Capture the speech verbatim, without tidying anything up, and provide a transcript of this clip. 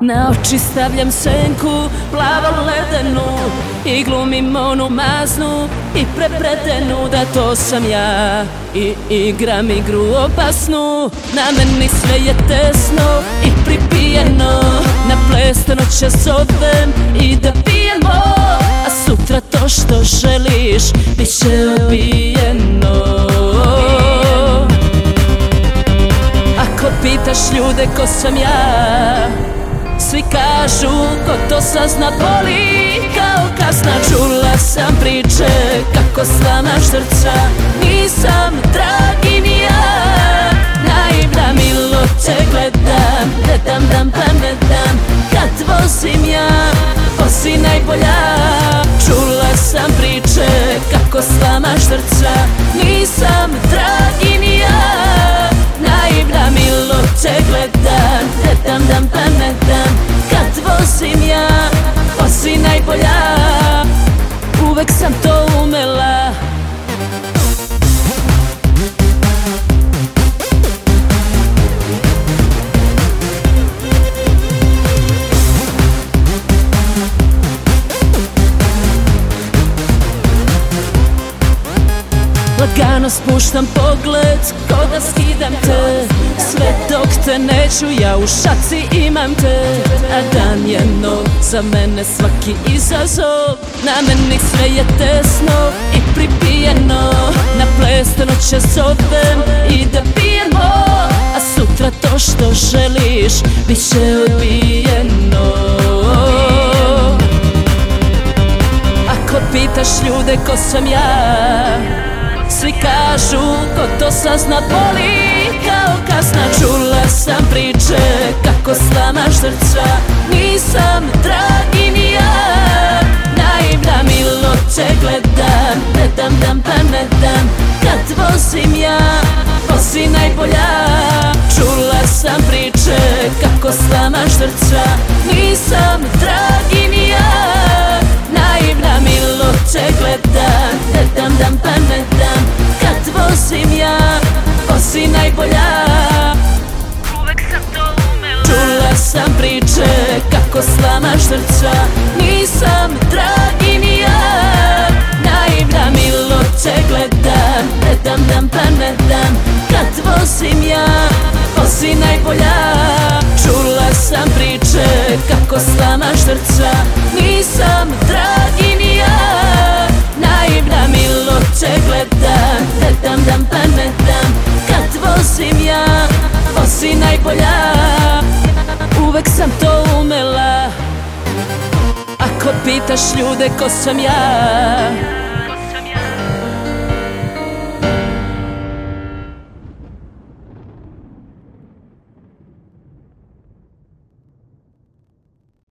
Na oči stavljam senku, plavo ledenu, i glumim onu maznu i prepredenu da to sam ja, i igram igru opasnu. Na meni sve je tesno i pripijeno, na ples te noća zovem i da pijemo, a sutra to što želiš bit će odbijeno. Ako pitaš ljude ko sam ja, svi kažu ko to sazna boli kao kazna. Čula sam priče kako slamaš srca, nisam dragi ni ja. Naivna milo te gledam, ne dam dam pa ne dam. Kad vozim ja, vozi najbolja. Čula sam priče kako slamaš srca, nisam dragi ni ja. Naivna milo te gledam, ne dam dam pa ne dam. Kad vozim ja, vozi najbolja. Uvek sam to umela. Lagano spuštam pogled, ko da skidam te, sve dok te neću ja u šaci imam te. A dan je nov, za mene svaki izazov, na meni sve je tesno i pripijeno, na ples te noća zovem i da pijemo, a sutra to što želiš bit će odbijeno. Ako pitaš ljude ko sam ja, svi kažu ko to sazna boli kao kazna. Čula sam priče kako slamaš srca, nisam dragi ni ja. Naivna milo te gledam, ne dam dam pa ne dam. Kad vozim ja, vozi najbolja. Čula sam priče kako slamaš srca, nisam dragi ni ja. Naivna milo te gledam, ne dam dam pa ne dam. Kad vozim ja, vozi najbolja. Uvek sam to umela. Čula sam priče kako slamaš srca, nisam dragi ni ja. Naivna milo te gledam, ne dam dam pa ne dam. Kad vozim ja, vozi najbolja. Čula sam priče kako slamaš srca, nisam dragi ni ja. Naivna milo te gledam, ne dam dam pa ne dam. Kad vozim ja, vozi najbolja. Uvek sam to umela. Ako pitaš ljude ko sam ja,